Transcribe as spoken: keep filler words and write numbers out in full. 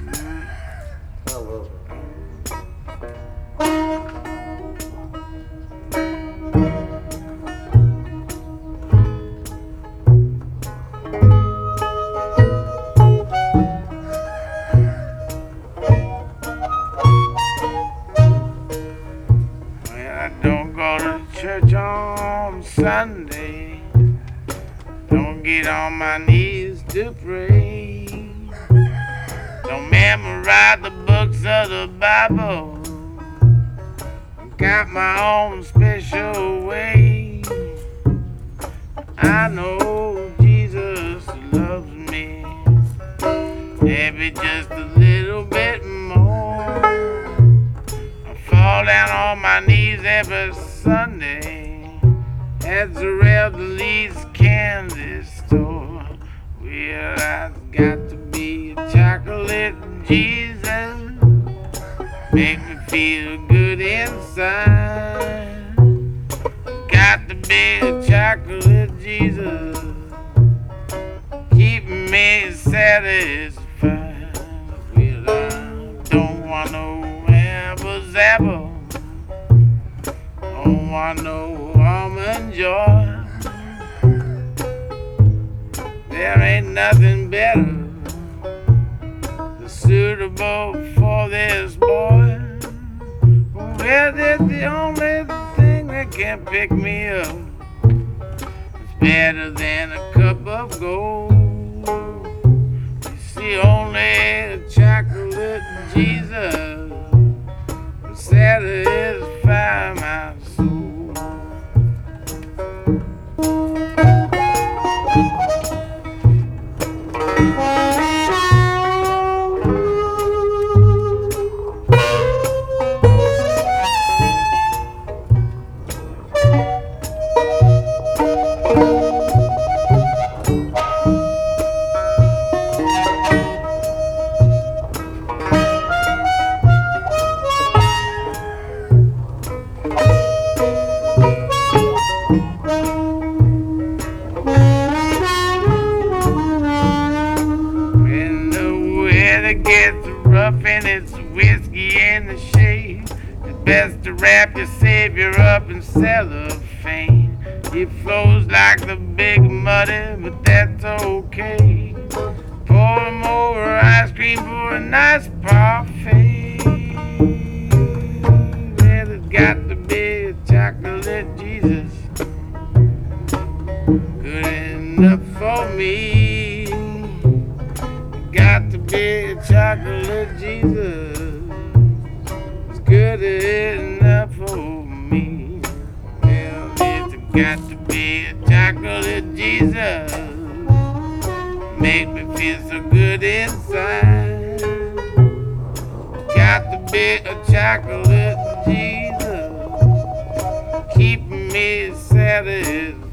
I love it. I don't go to church on Sunday. Don't get on my knees to pray. Don't memorize the books of the Bible. Got my own special way. I know Jesus loves me, maybe just a little bit more. I fall down on my knees every Sunday at the Revelries candy store. Well, I've got to be a chocolate Jesus, make me feel good inside. Got to be a chocolate Jesus, keep me satisfied. Well, I don't want no apple zapple, don't want no almond joy. There ain't nothing better suitable for this boy. Well, that's the only thing that can pick me up. It's better than a cup of gold. You see, only a chocolate Jesus will satisfy my soul. It gets rough and it's whiskey in the shade. It's best to wrap your savior up in cellophane. It flows like the big muddy, but that's okay. Pour him over ice cream for a nice parfait. Well, it's got to be a chocolate Jesus, good enough for me. Got to be a chocolate Jesus, it's good enough for me. Well, it's got to be a chocolate Jesus, make me feel so good inside. Got to be a chocolate Jesus, keep me satisfied.